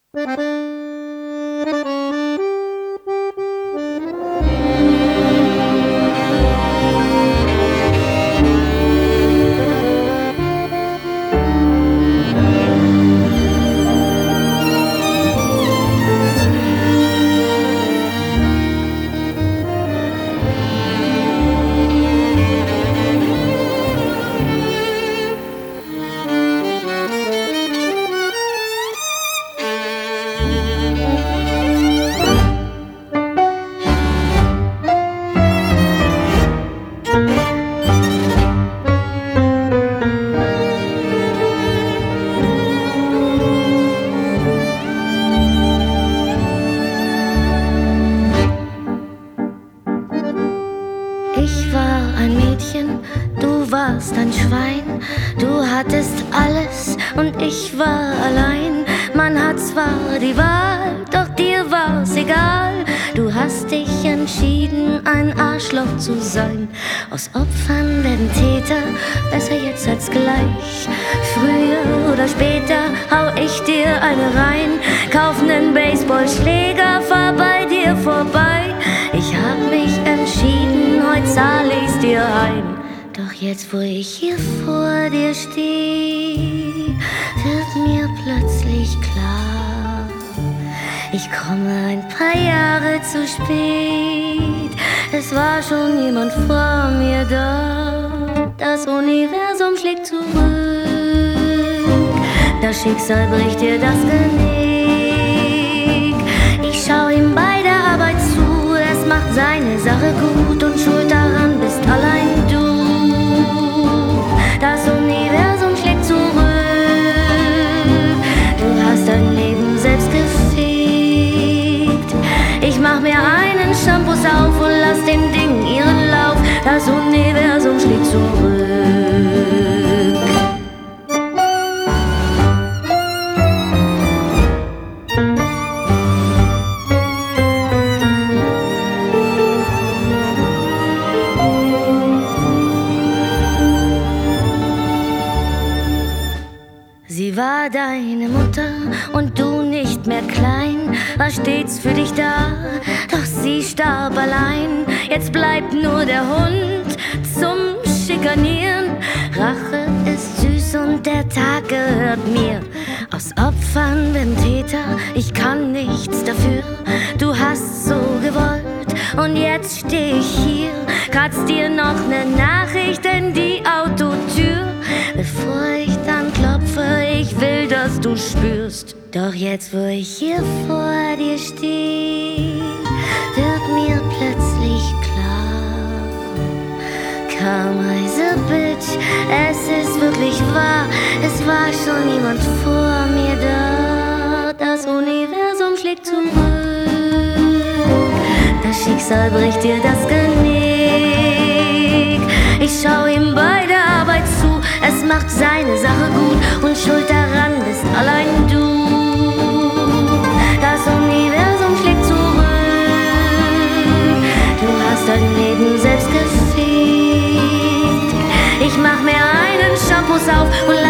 Ich war ein Mädchen, du warst ein Schwein. Du hattest alles und ich war allein. Man hat zwar die Wahl, doch dir war's egal. Du hast dich entschieden, ein Arschloch zu sein. Aus Opfern werden Täter, besser jetzt als gleich. Früher oder später hau ich dir eine rein. Kauf nen Baseballschläger, fahr bei dir vorbei. Ich hab mich entschieden, heute zahl ich's dir ein. Doch jetzt, wo ich hier vor dir steh, wird mir plötzlich klar, ich komme ein paar Jahre zu spät. Es war schon jemand vor mir da. Das Universum schlägt zurück. Das Schicksal bricht dir das Genick. Ich schau ihm bei der Arbeit zu. Es macht seine Sache gut und schuld daran bist allein du. Das Universum schlägt zurück. Du hast dein Leben selbst gefickt. Ich mach mir einen Shampoos auf und lass dem Ding ihren Lauf. Das Universum schlägt zurück. Sie war deine Mutter und du nicht mehr klein, war stets für dich da, doch sie starb allein. Jetzt bleibt nur der Hund zum Schikanieren. Rache ist süß und der Tag gehört mir. Aus Opfern werden Täter, ich kann nichts dafür. Du hast so gewollt und jetzt steh ich hier, kratz dir noch ne Nachricht in die Autotür. Bevor ich dann klopfe, ich will, dass du spürst. Doch jetzt, wo ich hier vor dir steh, wird mir plötzlich klar, Karma is a bitch, es ist wirklich wahr. Es war schon jemand vor mir da. Das Universum schlägt zurück. Das Schicksal bricht dir das Genick. Ich schau ihm bei der Arbeit zu. Es macht seine Sache gut und schuld daran bist allein du. Das Universum schlägt zurück. Du hast dein Leben selbst gefickt. Ich mach mir einen Shampoos auf und